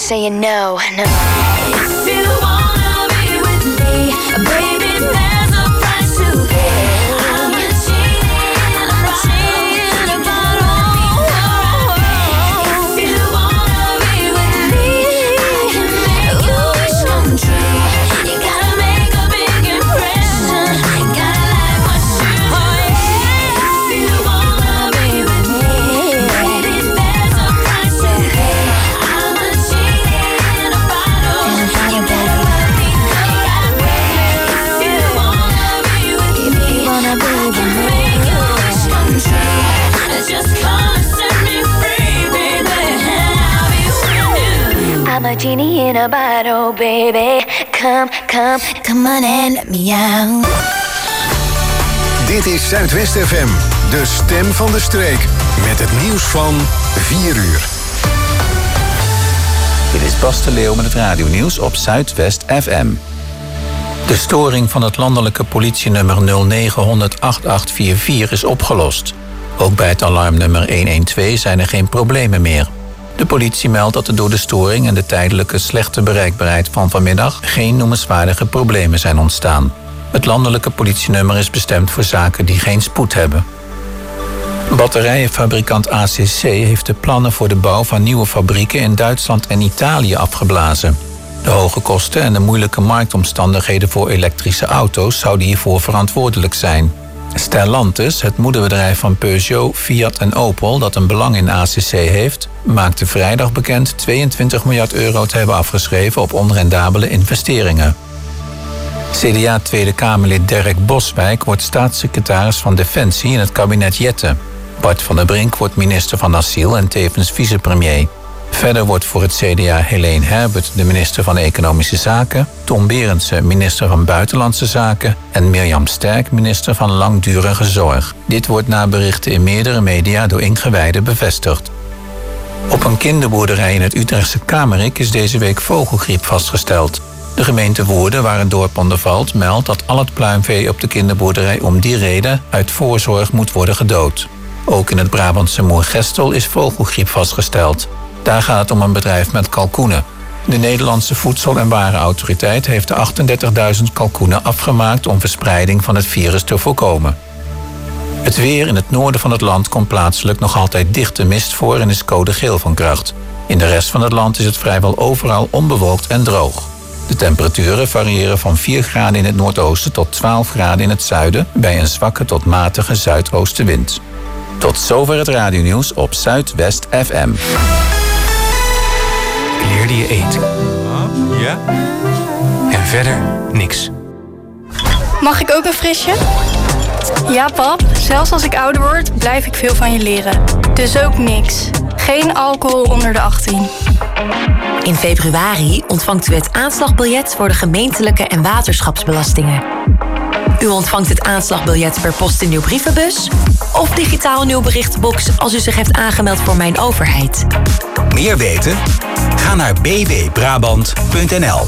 saying no, no. If you wanna be with me, baby, there's a price to pay. I'm a genie in a bottle. If you wanna be with me, I can make your wish come true. You gotta make a big impression. Gotta like what you do. If you wanna be with me, baby, there's a price to pay. I'm a genie in a bottle. You gotta let me know. If you wanna be with me, I can make your wish come true. Just come and set me free, baby, and I'll be with you. I'm a genie in a bottle, baby. Come on and let me out. Dit is Zuidwest FM, de stem van de streek. Met het nieuws van 4 uur. Dit is Bas de Leeuw met het radionieuws op Zuidwest FM. De storing van het landelijke politienummer 0900 8844 is opgelost. Ook bij het alarmnummer 112 zijn er geen problemen meer. De politie meldt dat er door de storing en de tijdelijke slechte bereikbaarheid van vanmiddag geen noemenswaardige problemen zijn ontstaan. Het landelijke politienummer is bestemd voor zaken die geen spoed hebben. Batterijenfabrikant ACC heeft de plannen voor de bouw van nieuwe fabrieken in Duitsland en Italië afgeblazen. De hoge kosten en de moeilijke marktomstandigheden voor elektrische auto's zouden hiervoor verantwoordelijk zijn. Stellantis, het moederbedrijf van Peugeot, Fiat en Opel dat een belang in ACC heeft, maakte vrijdag bekend 22 miljard euro te hebben afgeschreven op onrendabele investeringen. CDA Tweede Kamerlid Derek Boswijk wordt staatssecretaris van Defensie in het kabinet Jette. Bart van der Brink wordt minister van Asiel en tevens vicepremier. Verder wordt voor het CDA Helene Herbert de minister van Economische Zaken, Tom Berendsen minister van Buitenlandse Zaken en Mirjam Sterk minister van Langdurige Zorg. Dit wordt na berichten in meerdere media door ingewijden bevestigd. Op een kinderboerderij in het Utrechtse Kamerik is deze week vogelgriep vastgesteld. De gemeente Woerden, waar het dorp onder valt, meldt dat al het pluimvee op de kinderboerderij om die reden uit voorzorg moet worden gedood. Ook in het Brabantse Moergestel is vogelgriep vastgesteld. Daar gaat het om een bedrijf met kalkoenen. De Nederlandse Voedsel- en Warenautoriteit heeft de 38.000 kalkoenen afgemaakt om verspreiding van het virus te voorkomen. Het weer in het noorden van het land komt plaatselijk nog altijd dichte mist voor en is code geel van kracht. In de rest van het land is het vrijwel overal onbewolkt en droog. De temperaturen variëren van 4 graden in het noordoosten tot 12 graden in het zuiden bij een zwakke tot matige zuidoostenwind. Tot zover het radionieuws op Zuidwest FM. Leerde je eten. Ja? En verder niks. Mag ik ook een frisje? Ja, pap. Zelfs als ik ouder word, blijf ik veel van je leren. Dus ook niks. Geen alcohol onder de 18. In februari ontvangt u het aanslagbiljet voor de gemeentelijke en waterschapsbelastingen. U ontvangt het aanslagbiljet per post in uw brievenbus of digitaal in uw berichtenbox als u zich heeft aangemeld voor Mijn Overheid. Meer weten? Ga naar bwbrabant.nl.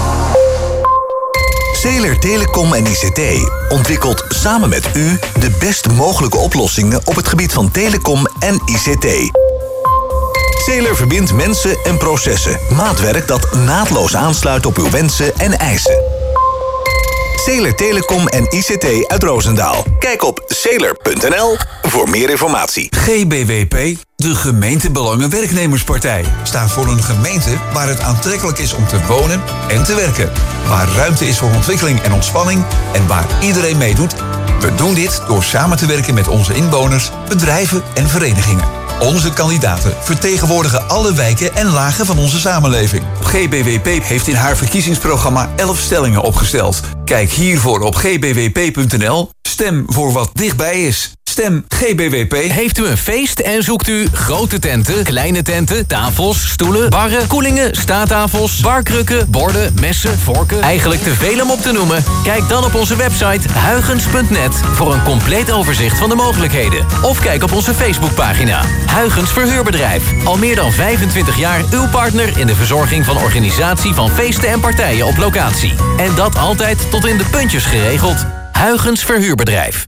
Zeeler Telecom en ICT ontwikkelt samen met u de best mogelijke oplossingen op het gebied van telecom en ICT. Zeeler verbindt mensen en processen. Maatwerk dat naadloos aansluit op uw wensen en eisen. Zeeler Telecom en ICT uit Roosendaal. Kijk op zeeler.nl voor meer informatie. GBWP, de Gemeentebelangen-Werknemerspartij, staat voor een gemeente waar het aantrekkelijk is om te wonen en te werken. Waar ruimte is voor ontwikkeling en ontspanning en waar iedereen meedoet. We doen dit door samen te werken met onze inwoners, bedrijven en verenigingen. Onze kandidaten vertegenwoordigen alle wijken en lagen van onze samenleving. GBWP heeft in haar verkiezingsprogramma 11 stellingen opgesteld. Kijk hiervoor op gbwp.nl. Stem voor wat dichtbij is. Stem GBWP. Heeft u een feest en zoekt u grote tenten, kleine tenten, tafels, stoelen, barren, koelingen, staattafels, barkrukken, borden, messen, vorken? Eigenlijk te veel om op te noemen? Kijk dan op onze website huygens.net voor een compleet overzicht van de mogelijkheden. Of kijk op onze Facebookpagina. Huygens Verhuurbedrijf. Al meer dan 25 jaar uw partner in de verzorging van organisatie van feesten en partijen op locatie. En dat altijd tot in de puntjes geregeld. Huygens Verhuurbedrijf.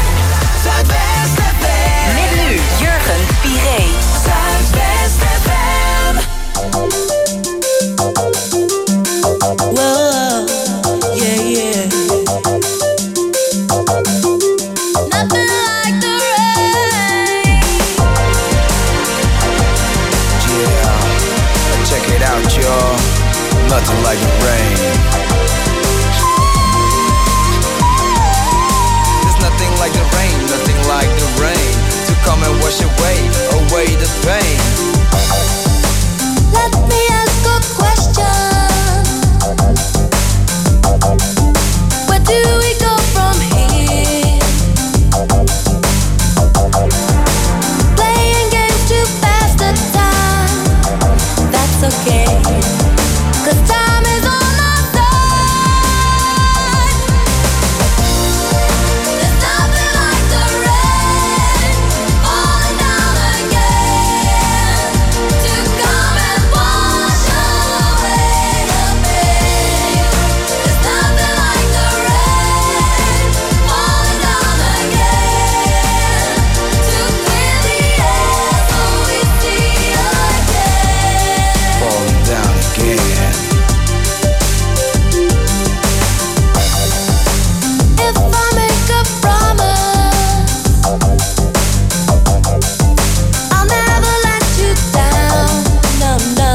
Met nu Jurgen Piré. Zuidwest FM. nothing like the rain. There's nothing like the rain, nothing like the rain to come and wash away the pain. Let me ask a question. Where do we go from here? Playing games to pass the time. That's okay, 'cause time is on our side. There's nothing like the rain falling down again to come and wash away the pain. There's nothing like the rain falling down again to clear the air so we see again. Falling down again. If I make a promise, I'll never let you down. No, no.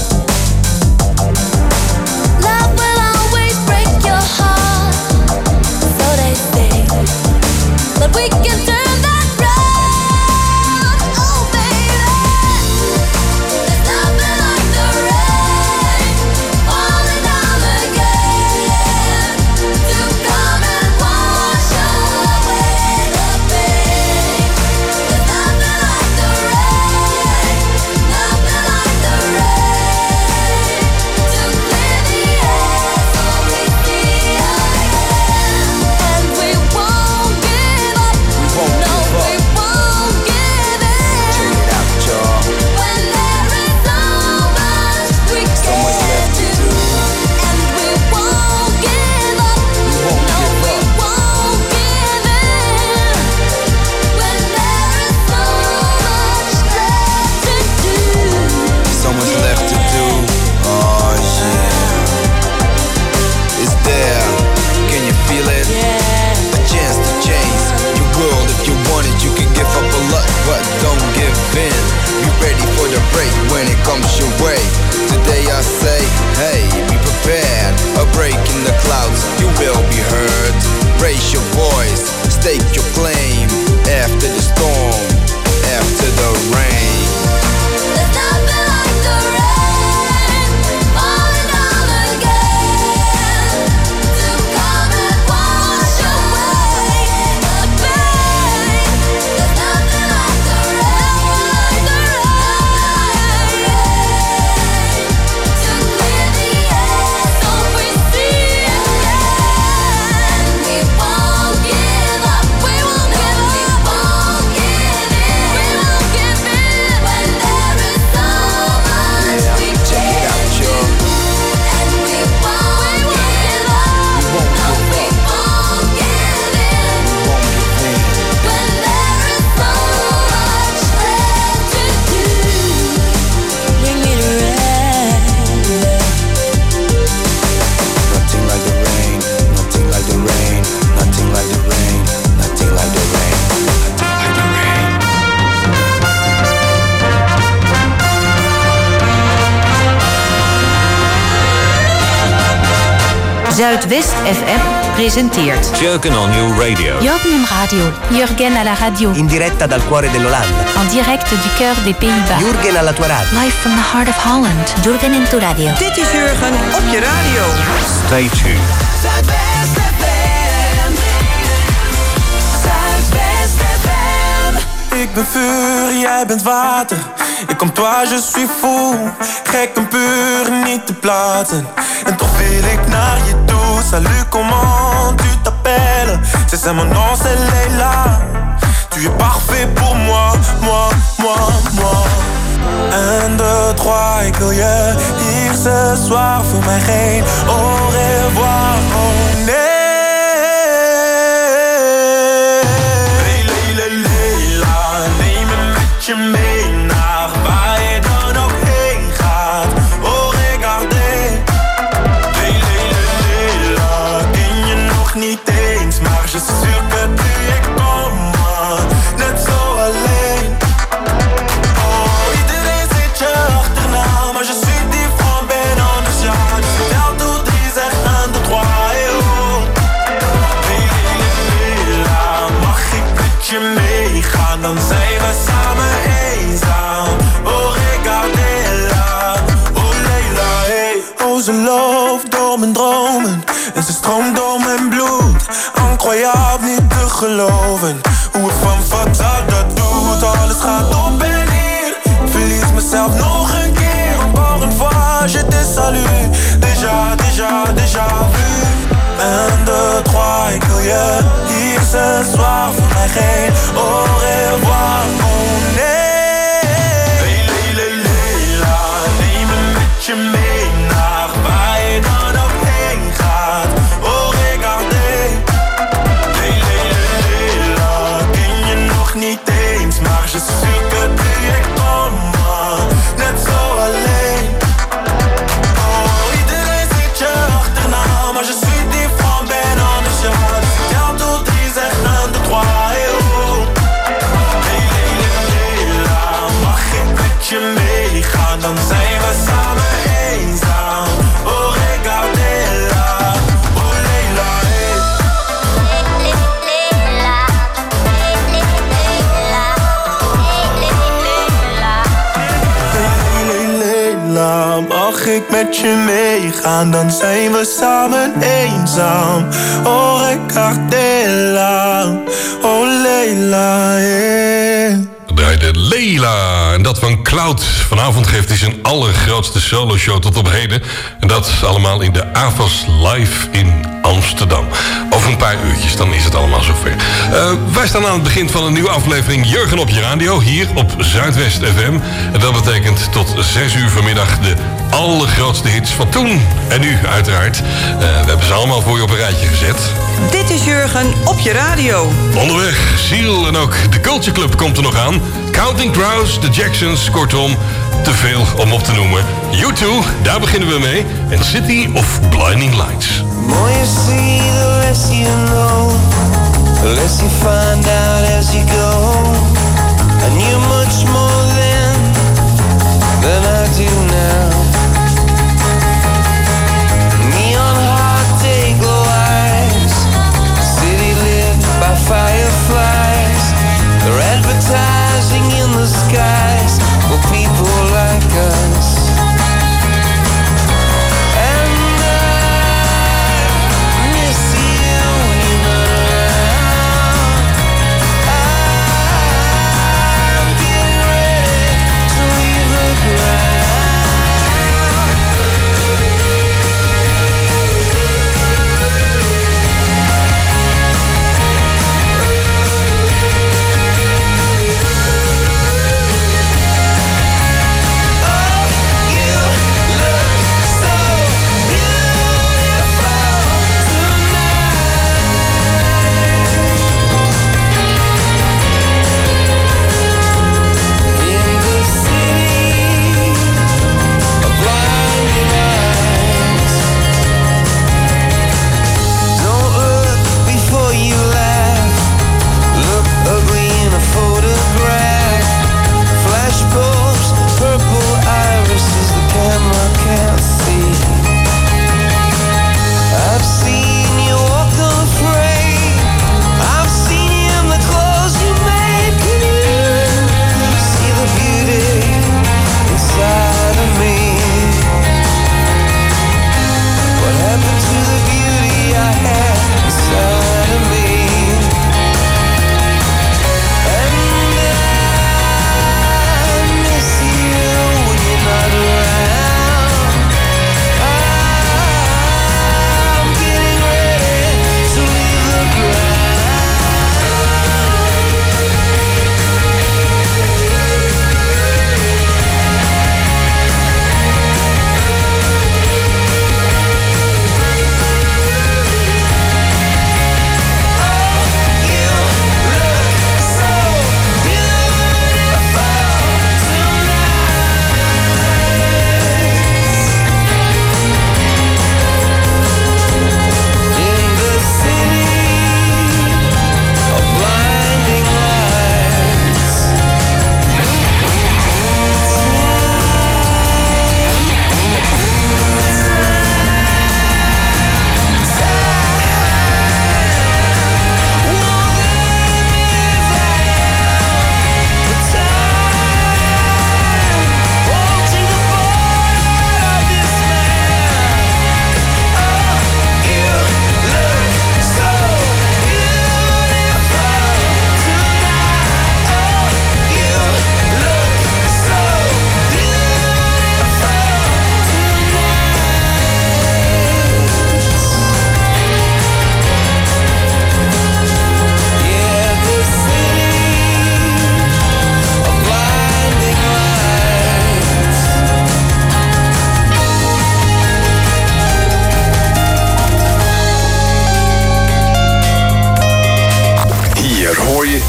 Love will always break your heart, so they say. But we can turn that round. Oh, baby. There's nothing like the rain falling down again to come and wash away the pain. There's nothing like the rain, nothing like the rain to clear the air so we see again. And we won't give up. We won't No, give we up. won't give Check in. it out, y'all. When there is so much we So much can left to do, do. and we won't give up. We won't No, give we up. won't give in. When there is so much left to do. So much left to do. Oh yeah. It's there. Can you feel it? A chance to change your world if you want it. You can give up a lot, but don't give in. Be ready for the break when it comes your way. Today I say, hey, be prepared. A break in the clouds, you will be heard. Raise your voice, stake your claim. After the storm, after the rain. There's nothing like the rain falling down again to come and wash away the pain. There's nothing like the rain, to clear the air so we see again. We won't give up. We won't give up. We won't give in. We won't give in when there is so much we Check it out, y'all. and we won't give up. We won't No, give we up. won't give in We won't give in. when there is so much left to do. Bring me the rain. Nothing like the rain, nothing like the rain, nothing like the rain, nothing like the rain, nothing like the rain. Zuidwest FM presenteert Jurgen on your radio. Jurgen Radio. Jurgen à la radio. In diretta dal cuore dell'Olanda. En direct du cœur des Pays-Bas. Jurgen alla tua radio. Live from the heart of Holland. Jurgen in tu radio. Dit is Jurgen op je radio. Stay tuned. Zuidwest FM. Zuidwest FM. Ik ben vuur, jij bent water. Et comme toi je suis fou. Gek en puur, niet te plaatsen. En toch wil ik naar je toe. Salut, comment tu t'appelles? C'est mon nom, c'est Leila. Tu es parfait pour moi, moi, moi, moi. 1, 2, 3, ik wil je hier ce soir. Voor mij geen au revoir, oh nee. Leila, neem me met je mee naar waar je dan ook heen gaat. Oh, regardez. Leila, ken je nog niet eens, maar je suis sûr que tu es comme moi, net zo alleen. Oh, iedereen zit je achterna, maar je suis différent, ben anders, ja, dus dan zijn we samen eenzaam. Oh, regardez-la, oh Leila, hey. Oh, ze loopt door mijn dromen en ze stroomt door mijn bloed. Incroyable, niet te geloven hoe het van Fatal dat doet. Alles gaat op en neer, verlies mezelf nog een keer. Encore une fois, je te salue. Déjà vu. 1, 2, 3, ik wil je hier ce soir. Voor mij geen au revoir, oh nee. Leila, neem me met je mee naar waar je dan ook heen gaat. Oh, regardez. Leila, ken je nog niet eens, maar je suis que tu es comme moi. Net zo alleen. Oh, iedereen ziet je achterna, maar je suis différent, ben anders ja. Dus ik tel tot 3, zeg 1, 2, 3, hey oh. Leila, mag ik met je meegaan, dan zijn we samen eenzaam. Oh, regardez-la, oh Leila, hey. Leila, mag ik met je meegaan, dan zijn we samen eenzaam. Oh, regardez-la, oh Leila, yeah. Draaide Leila en dat van Cloud. Vanavond geeft hij zijn allergrootste soloshow tot op heden. En dat allemaal in de AVAS Live in Amsterdam. Over een paar uurtjes, dan is het allemaal zover. Wij staan aan het begin van een nieuwe aflevering Jurgen op je radio, hier op Zuidwest FM. En dat betekent tot 6 uur vanmiddag de allergrootste hits van toen en nu uiteraard. We hebben ze allemaal voor je op een rijtje gezet. Dit is Jurgen op je radio. Onderweg, Seal en ook de Culture Club komt er nog aan. Counting Crows, The Jacksons, kortom, te veel om op te noemen. U2, daar beginnen we mee. En City of Blinding Lights. The more you see, the less you know. The less you find out as you go. I knew much more then than I do now. Neon heart, day glow eyes. City lit by fireflies. They're advertising in the skies for people like us. Oh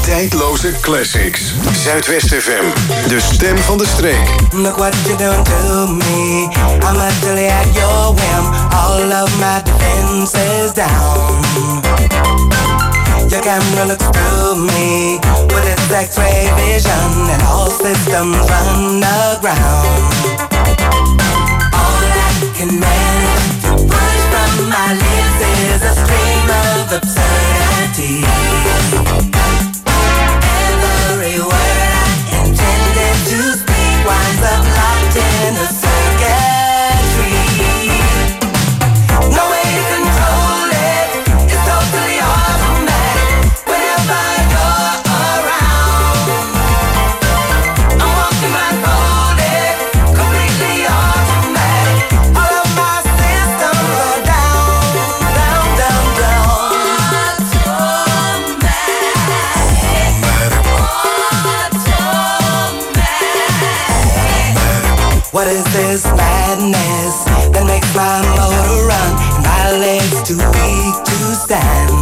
Tijdloze classics. Zuidwest FM. De stem van de streek. Look what you done to me. I'm utterly at your whim. All of my defenses down. Your camera looks through me with its X-ray vision, and all systems run aground. All I can manage to push from my lips is a stream of absurdity. Every word I intended to speak winds up locked in a circuitry. No way to control it, it's totally automatic. Whenever you're around, I'm walking blindfolded, completely automatic. All of my systems are down, down, down, down. What is this madness that makes my motor run and my legs too weak to stand?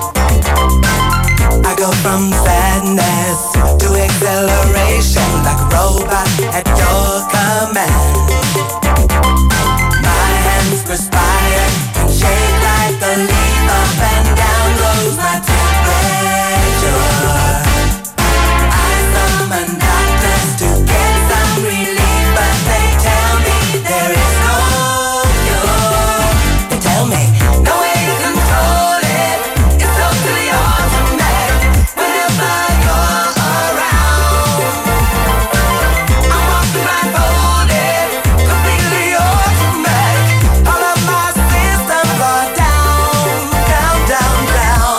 I go from sadness to acceleration like a robot at your command. My hands perspire and shake like a leaf. Up and down goes my temperature. I summon doctors to get some relief, but they tell me there is no cure. They tell me no way to control it, it's totally automatic. Whenever you're around, I'm walking blindfolded, completely automatic. All of my systems are down, down, down, down.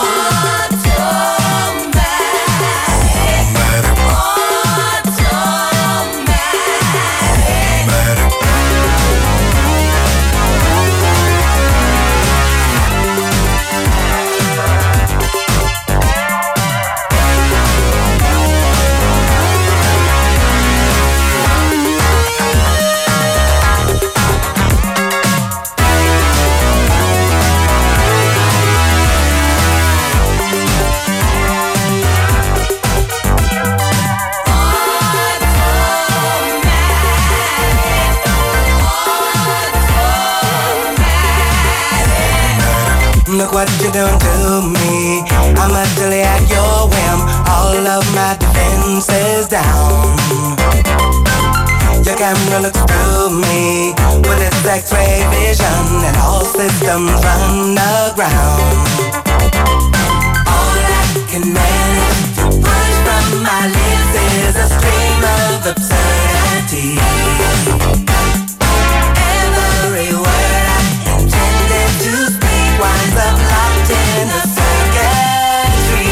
Look what you done to me. I'm utterly at your whim. All of my defenses down. Your camera looks through me with its X-ray vision, and all systems run aground. All I can manage to push from my lips is a stream of absurdity. Every word I intended to speak winds up locked in a circuitry.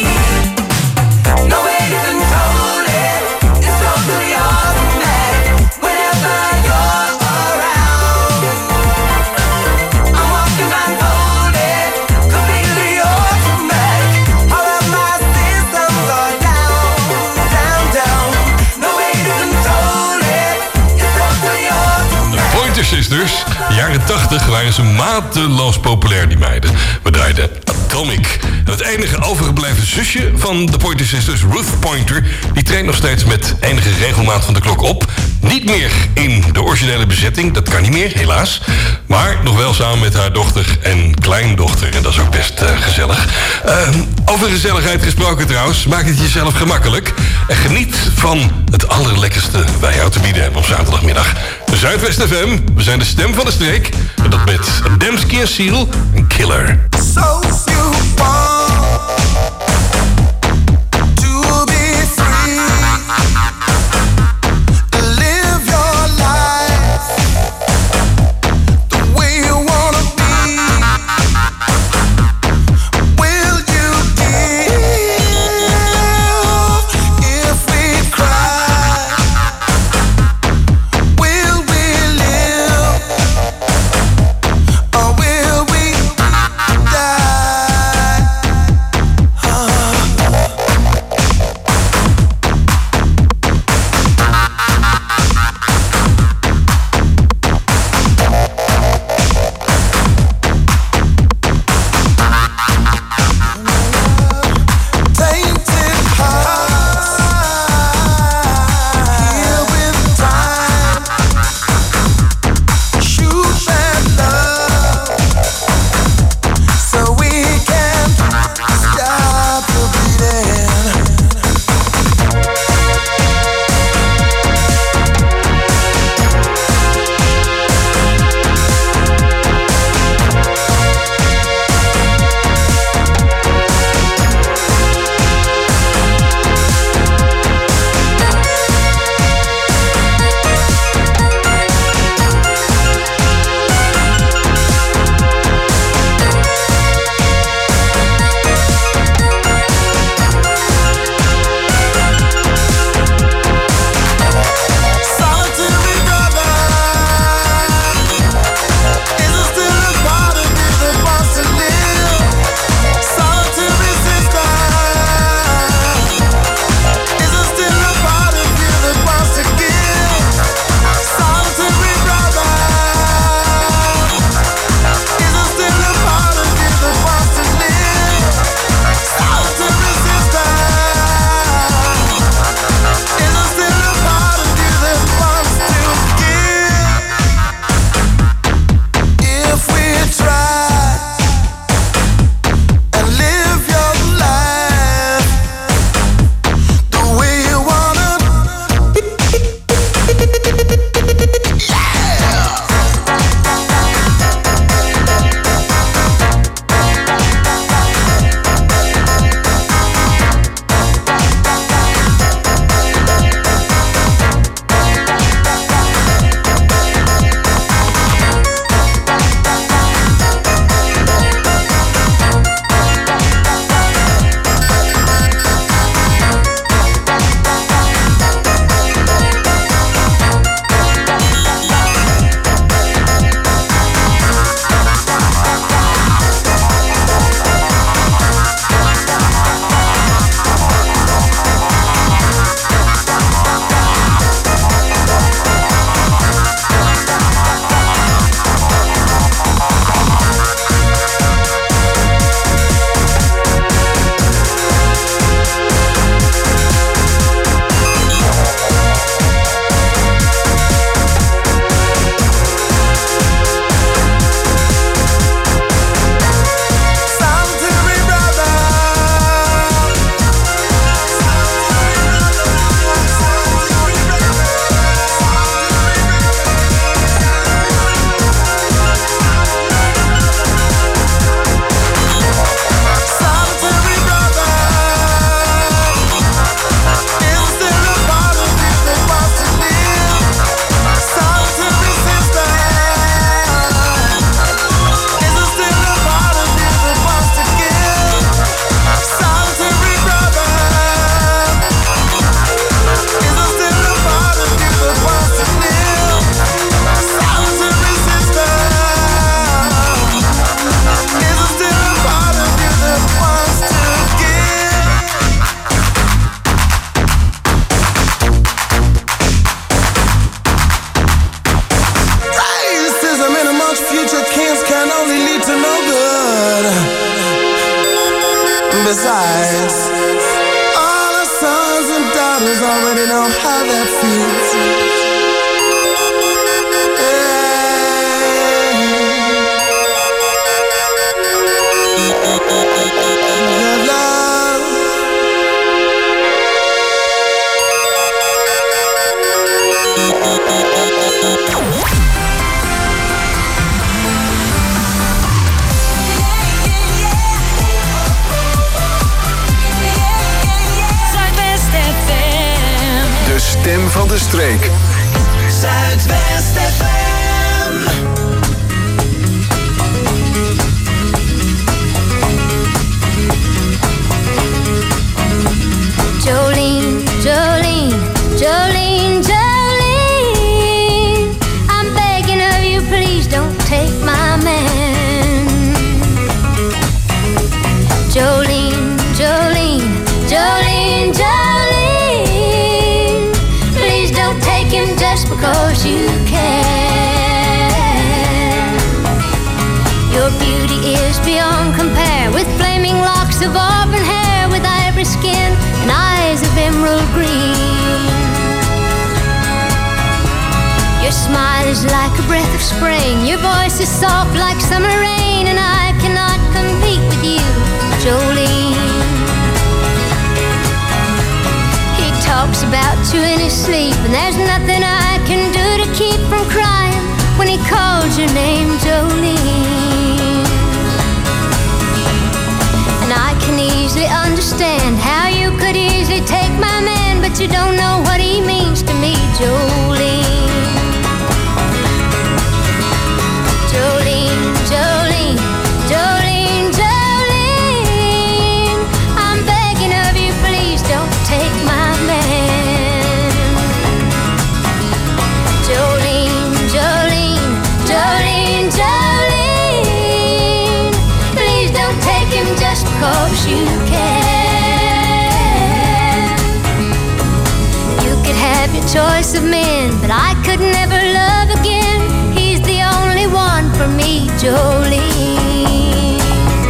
No way to control it, it's totally automatic. Whenever you're around, I'm walking blindfolded, completely automatic. All of my systems are down, down, down. No way to control it, it's totally automatic. Pointer Sisters, jaren 80 waren ze mateloos populair, die meiden. We draaiden Atomic. En het enige overgebleven zusje van de Pointer Sisters, Ruth Pointer, die treedt nog steeds met enige regelmaat van de klok op. Niet meer in de originele bezetting, dat kan niet meer, helaas. Maar nog wel samen met haar dochter en kleindochter. En dat is ook best gezellig. Over gezelligheid gesproken trouwens, maak het jezelf gemakkelijk. En geniet van het allerlekkerste wij jou te bieden hebben op zaterdagmiddag. Zuidwest FM, we zijn de stem van de streek. En dat met Dembski en Seal, een killer. So you want to be free, to live your life the way you wanna be. Will you give if we cry? Will we live or will we die? already know how that feels. Stem van de streek. Zuidwest FM. Jolene, Jolene, Jolene, Jolene, I'm begging of you, please don't take my man. Jolene, Jolene, Jolene, Jolene, please don't take him just because you can. Your beauty is beyond compare, with flaming locks of auburn hair, with ivory skin and eyes of emerald green. Your smile is like a breath of spring, your voice is soft like summer rain, and I cannot compete with you, Jolene. He talks about you in his sleep, and there's nothing I can do to keep from crying when he calls your name, Jolene. And I can easily understand how you could easily take my man, but you don't know what he means to me, Jolene. Jolene, Jolene, Jolene, Jolene, I'm begging of you, please don't take my man. Jolene, Jolene, Jolene, Jolene, please don't take him just because you can. You could have your choice of men, but I could never love again. He's the only one for me, Jolene.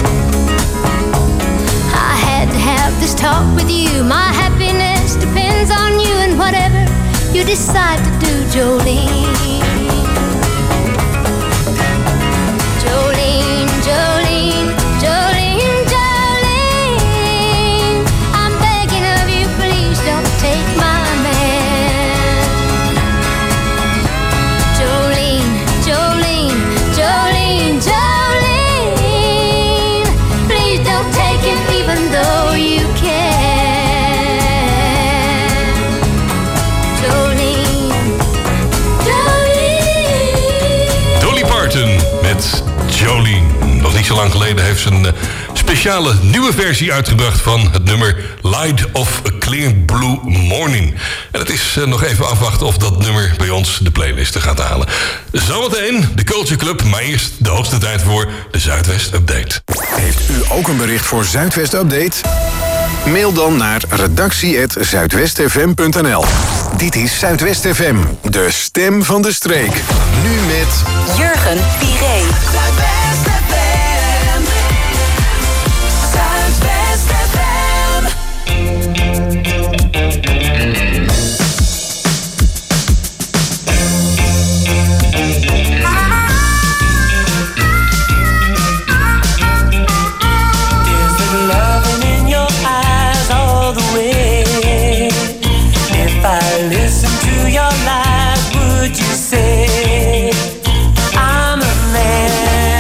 I had to have this talk with you. My happiness depends on you, and whatever you decide to do, Jolene. Jolene, Jolene, Jolene, Jolene, I'm begging of you, please don't take my man. Jolene, Jolene, Jolene, Jolene, please don't take him even though you can. Jolene, Jolene. Dolly Parton met Jolene. Nog niet zo lang geleden heeft ze een speciale nieuwe versie uitgebracht van het nummer Light of a Clear Blue Morning. En het is nog even afwachten of dat nummer bij ons de playlisten gaat halen. Zometeen de Culture Club, maar eerst de hoogste tijd voor de Zuidwest Update. Heeft u ook een bericht voor Zuidwest Update? Mail dan naar redactie@zuidwestfm.nl. Dit is Zuidwest FM, de stem van de streek. Nu met Jurgen Piré. Zuidwest FM. Zuidwest FM. Is there loving in your eyes all the way? If I listen to your lies, would you say I'm a man?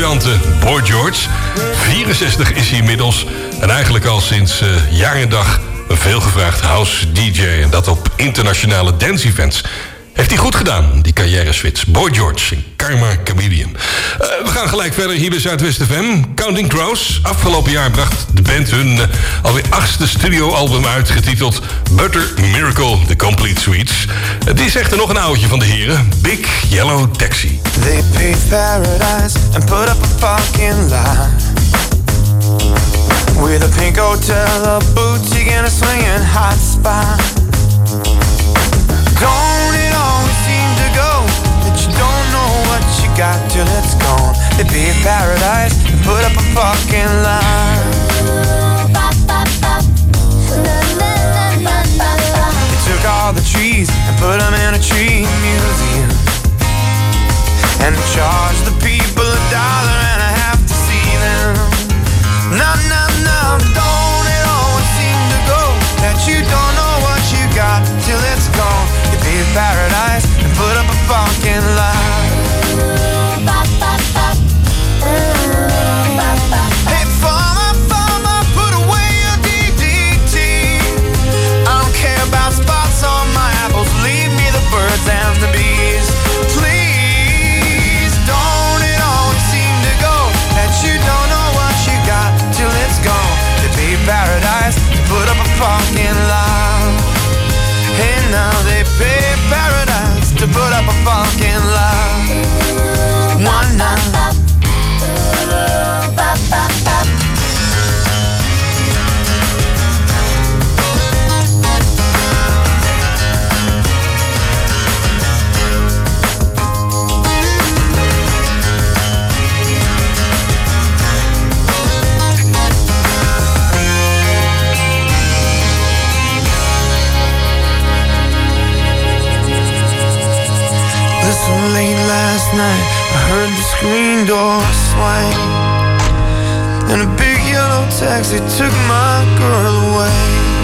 briljante Boy George. 64 is hij inmiddels. En eigenlijk al sinds jaar en dag een veelgevraagd house DJ. En dat op internationale dance-events. Heeft hij goed gedaan, die carrière-switch. Boy George en Karma Chameleon. We gaan gelijk verder hier bij Zuidwest FM. Counting Crows. Afgelopen jaar bracht de band hun alweer 8e studioalbum uit, getiteld Butter Miracle, The Complete Suites. Het is echter nog een oudje van de heren. Big Yellow Taxi. They paved paradise and put up a parking lot with a pink hotel, a boutique and a swinging hot spot. Don't it always seem to go that you don't know what you got till it's gone? They paved paradise and put up a parking lot. They took all the trees and put them in a tree museum and charged the people $1.50 to see them. No, no, no, don't it always seem to go that you don't know what you got till it's gone? They paved paradise and put up a parking lot. Hey, farmer, put away your DDT. I don't care about spots on my apples. Leave me the birds and the bees. Please, don't it always seem to go that you don't know what you got till it's gone? They paved paradise and put up a parking lot. Hey, now they paved paradise to put up a parking lot. One night. Listen, late last night I heard the screen door swing and a big yellow taxi took my girl away.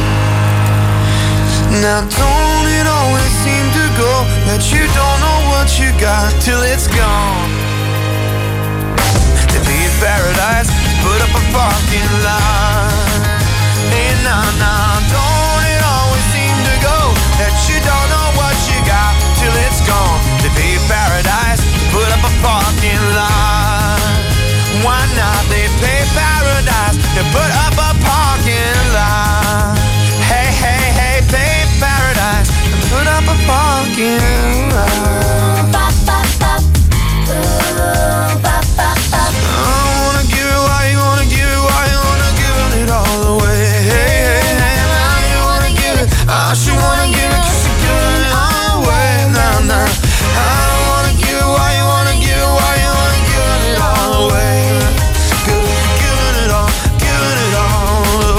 Now don't it always seem to go that you don't know what you got till it's gone? They paved paradise to put up a parking lot. Hey, nah, nah, don't it always seem to go that you don't know what you got till it's gone? They paved paradise to put up a parking lot. Why not? They paved paradise to put up a parking lot. Hey, hey, hey, paved paradise to put up a parking lot. I wanna give it, why you wanna give it, why you wanna give it all away? Hey, hey, hey, now you wanna give it, I should wanna give it, 'cause you're giving it all away. Nah, nah, I don't wanna give it, why you wanna give it, why you wanna give it all away? Giving it all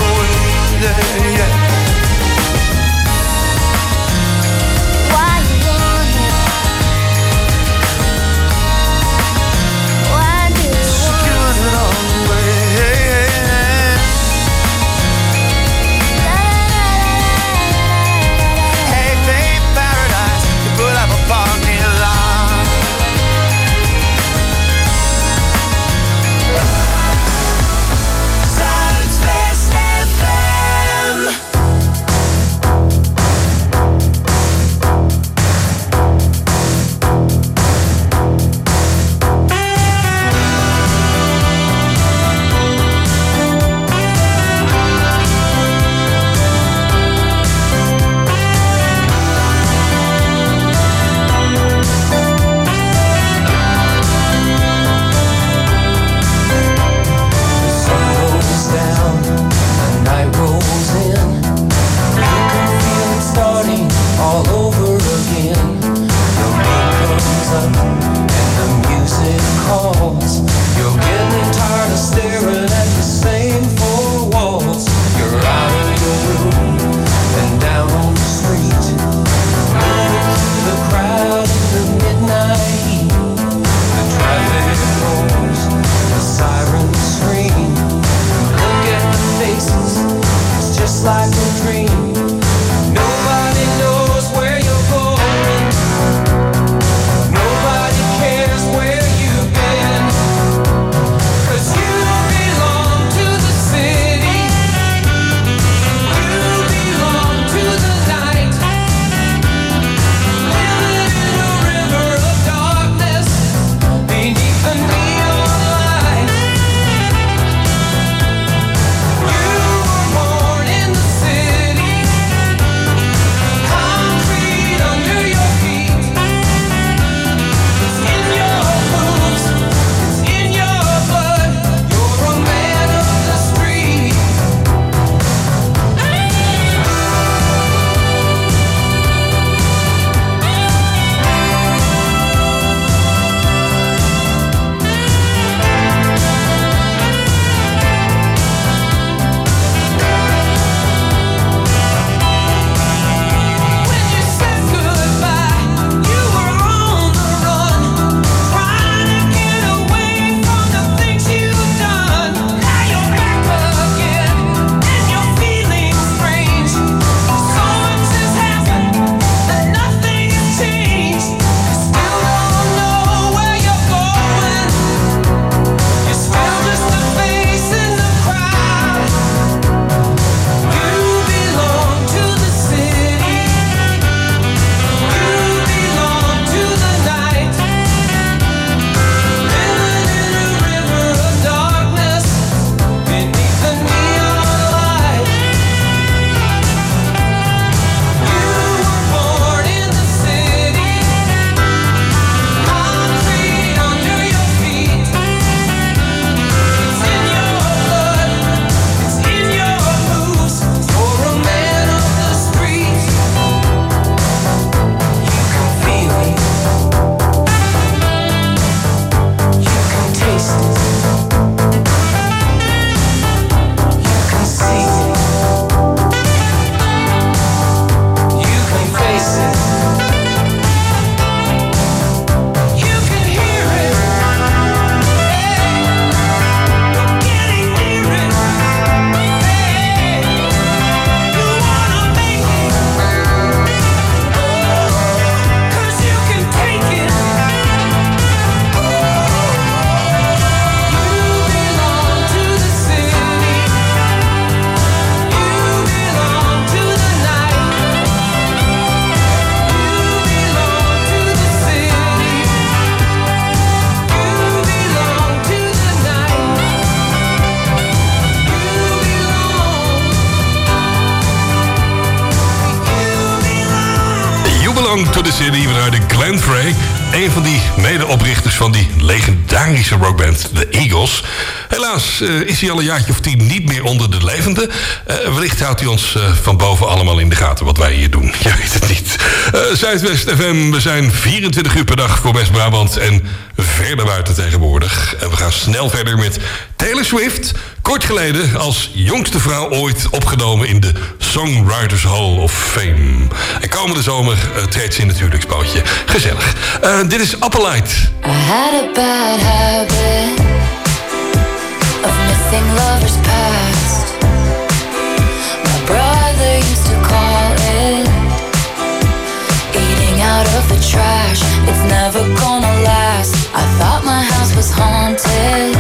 City. We hoorden Glenn Frey, een van die medeoprichters van die legendarische rockband, The Eagles. Helaas is hij al een jaartje of 10 niet meer onder de levenden. Wellicht houdt hij ons van boven allemaal in de gaten wat wij hier doen. Je weet het niet. Zuidwest FM, we zijn 24 uur per dag voor West-Brabant en verder buiten tegenwoordig. En we gaan snel verder met Taylor Swift. Kort geleden als jongste vrouw ooit opgenomen in de Songwriters Hall of Fame. En komende zomer treedt ze in het huwelijksbootje. Gezellig. Dit is Appelite. I had a bad habit of missing lovers past. My brother used to call it eating out of the trash. It's never gonna last. I thought my house was haunted.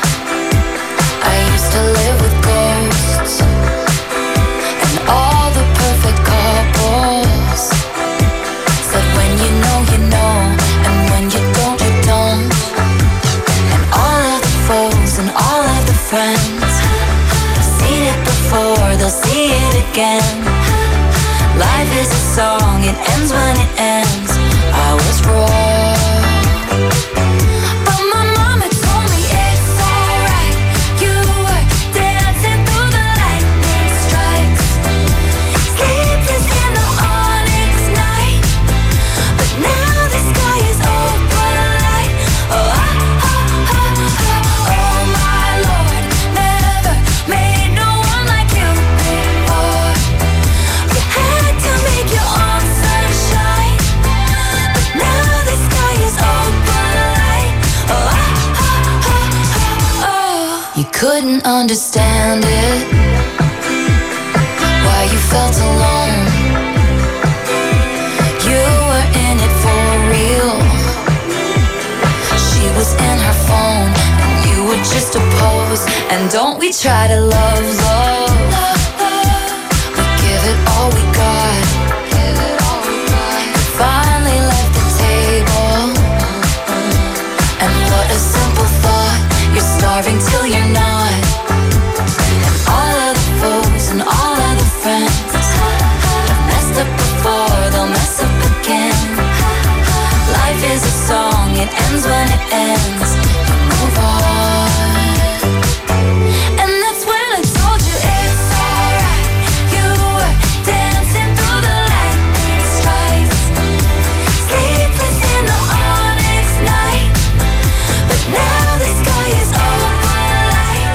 I used to live with ghosts and all the perfect couples said when you know, and when you don't, you don't. And all of the foes and all of the friends seen it before, they'll see it again. Life is a song, it ends when it ends. I was wrong, but my mama told me it's alright. You were dancing through the lightning strikes, sleepless in the onyx night, but now the sky is open light. Oh, oh my Lord, never made no one like you before. You had to make your own sunshine, but now the sky is open light. Oh, you couldn't understand it, why you felt alone. You were in it for real. She was in her phone and you were just a pose. And don't we try to love, we give it all we got. Finally left the table, and what a simple thought. You're starving till you're not. And all of the foes and all of the friends have messed up before, they'll mess up again. Life is a song, it ends when it ends. You move on. And that's when I told you it's alright. You were dancing through the lightning strikes, sleepless in the onyx night, but now the sky is open light.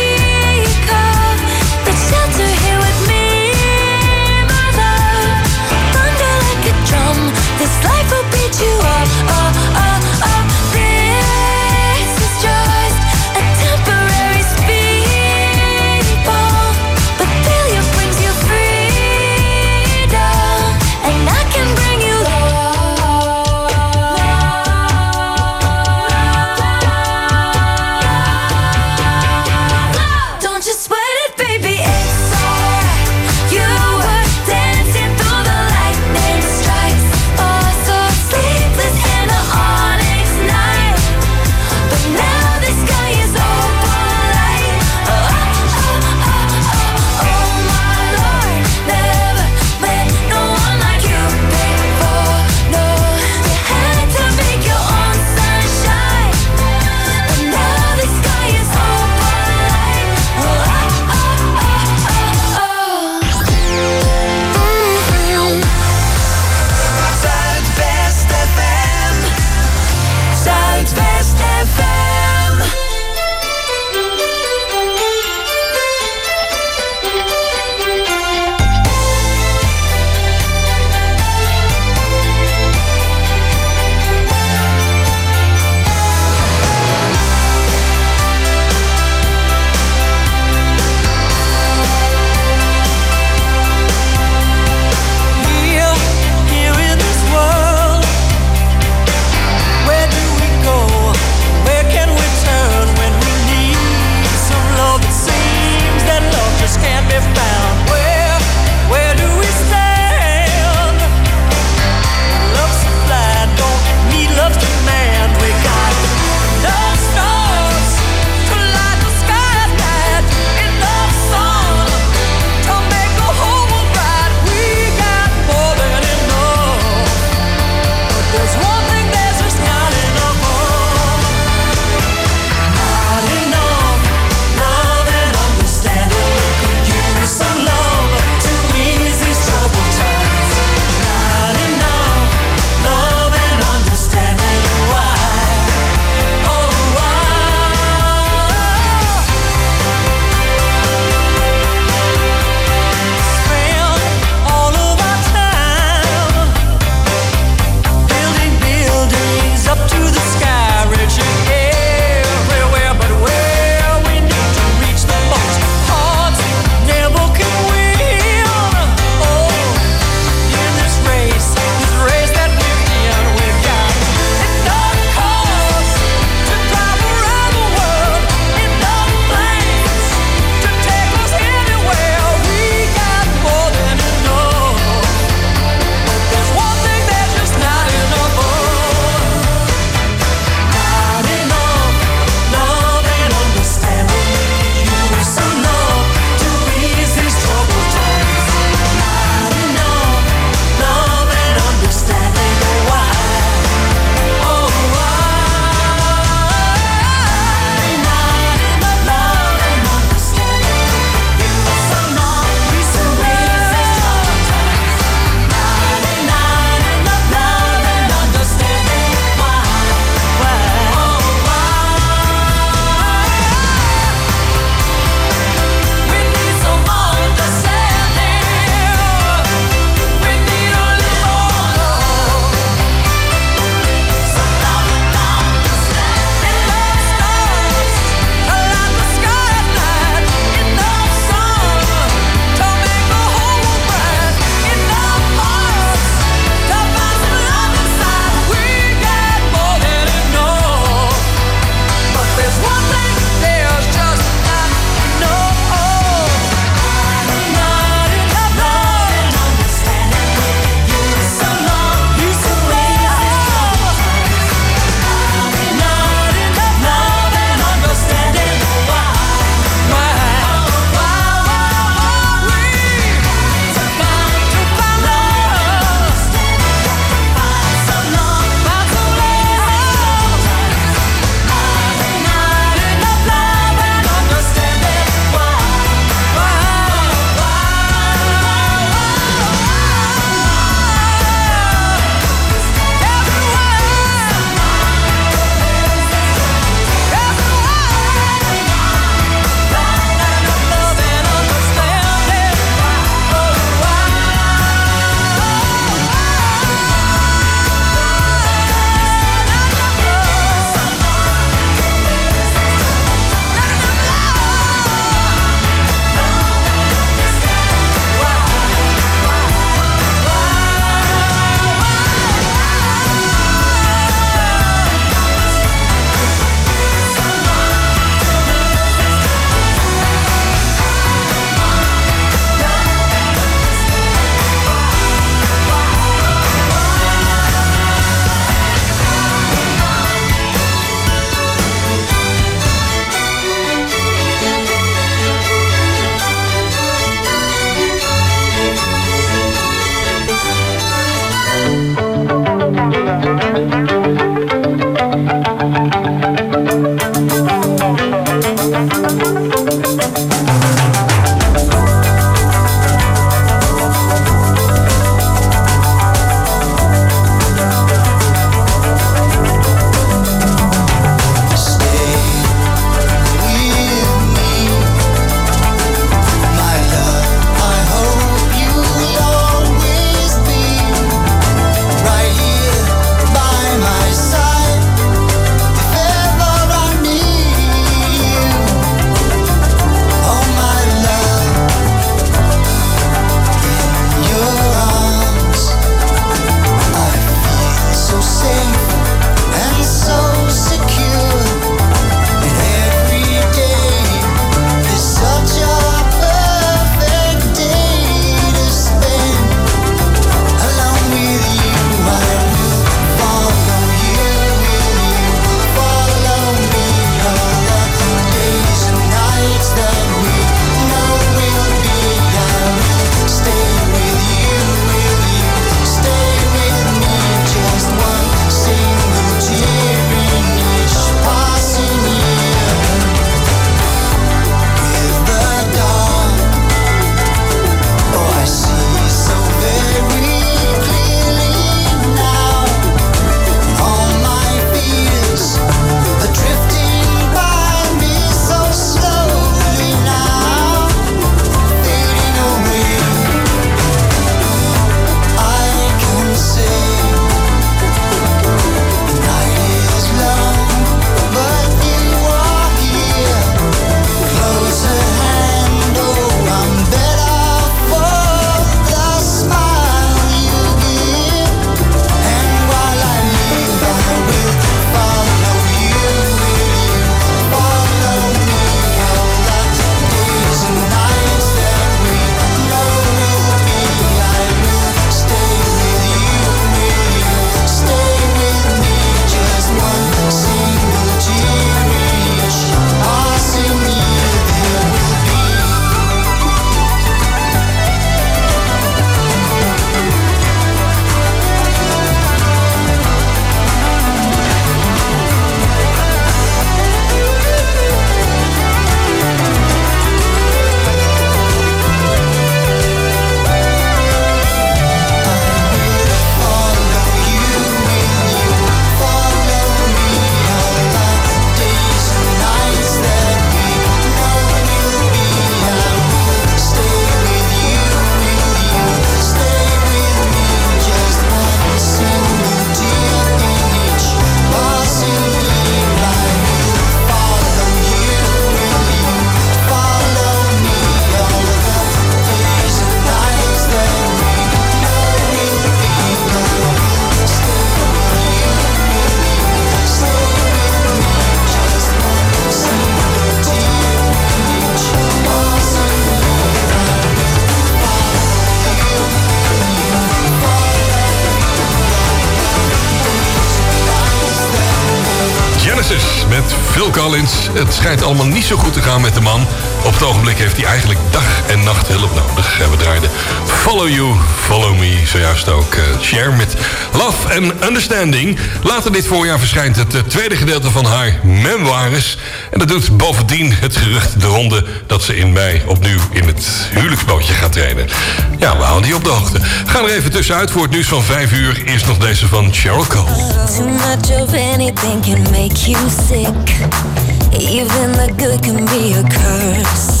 Kansas met Phil Collins. Het schijnt allemaal niet zo goed te gaan met de man. Op het ogenblik heeft hij eigenlijk dag en nacht hulp nodig. En we draaiden Follow You, Follow Me. Zojuist ook Cher met Love and Understanding. Later dit voorjaar verschijnt het tweede gedeelte van haar memoires. En dat doet bovendien het gerucht de ronde dat ze in mei opnieuw in het huwelijksbootje gaat treden. Ja, we houden die op de hoogte. Gaan er even tussenuit voor het nieuws van 5 uur. Eerst nog deze van Cheryl Cole. Too much of anything can make you sick. Even the good can be a curse.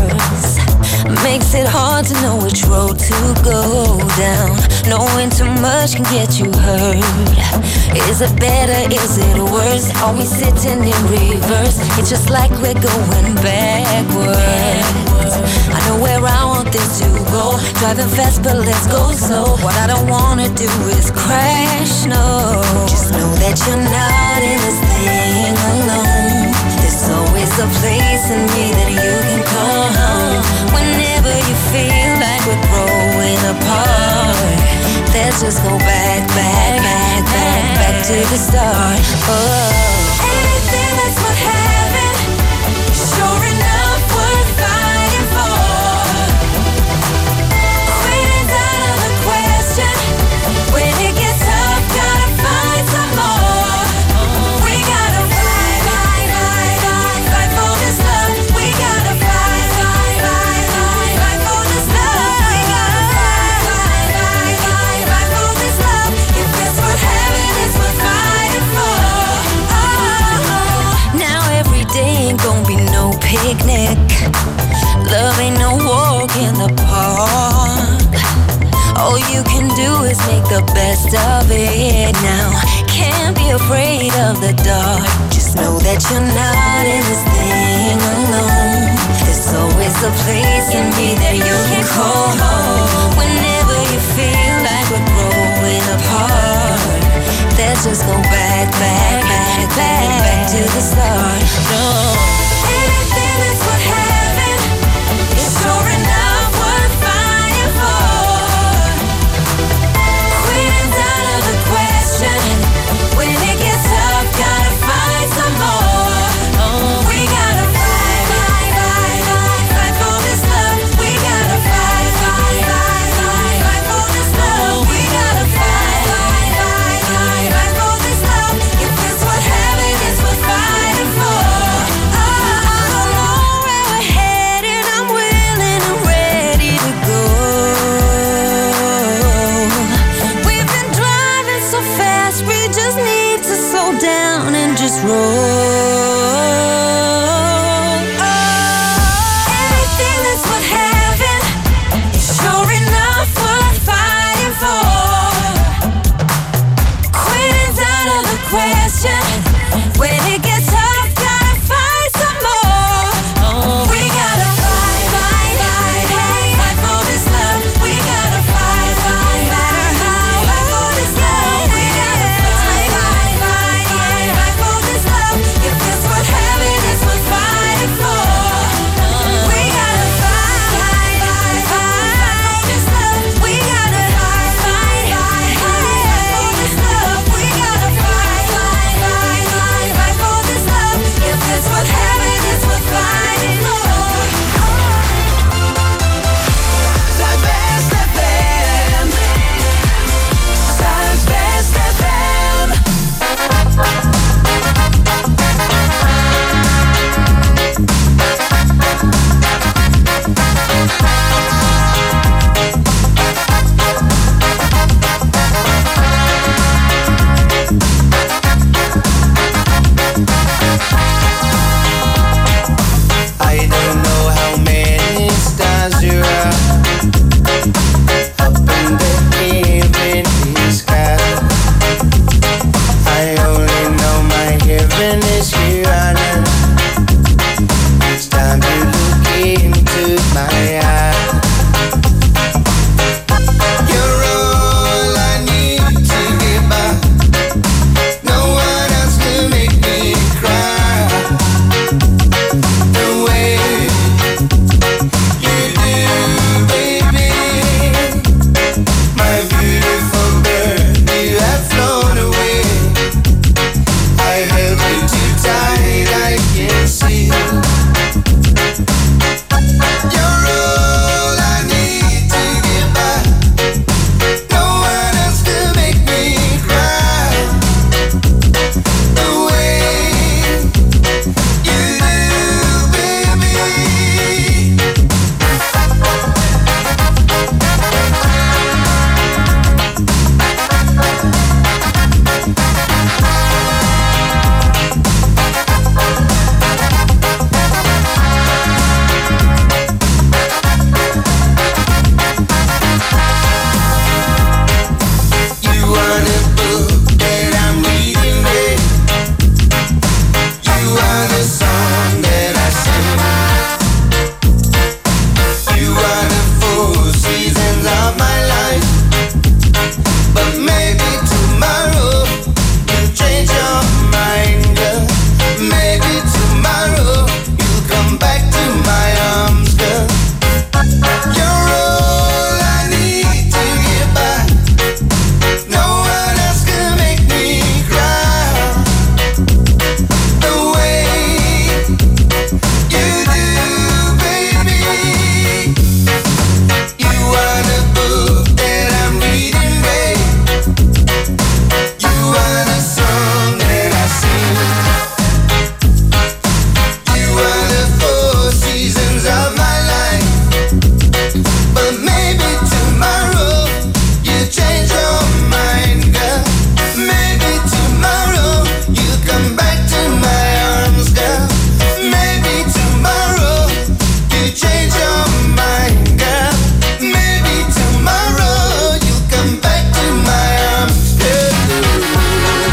Makes it hard to know which road to go down. Knowing too much can get you hurt. Is it better, is it worse? Are we sitting in reverse? It's just like we're going backwards. I know where I want this to go. Driving fast but let's go slow. What I don't wanna do is crash, no. Just know that you're not in this thing alone. There's always a place in me that you can call home. Whenever you feel like we're growing apart, let's just go back to the start. Oh. Anything that's worth having, sure enough worth fighting for. Quitting's out of the question. When it gets tough, gotta find some more. We gotta fight for this love. We gotta fight for this love. We gotta fight for this love. If it's worth having, it's worth fighting for. Oh. Now every day ain't gonna be no picnic. Love ain't no walk in the park. All you can do is make the best of it now. Can't be afraid of the dark. Just know that you're not in this thing alone. There's always a place in me that you can call home. Whenever you feel like we're growing apart, let's just go back to the start. No. Anything that's worth having is sure enough worth fighting for. Quitting's out of the question. When it gets tough, gotta find some more. We gotta fight for this love. We gotta fight for this love. We gotta fight for this love. If it's worth having, it's worth fighting for. I don't know where we're headed. I'm willing and ready to go. We've been driving so fast, we just need to slow down and just roll. Anything that's worth having is sure enough worth fighting for. Quitting's out of the question.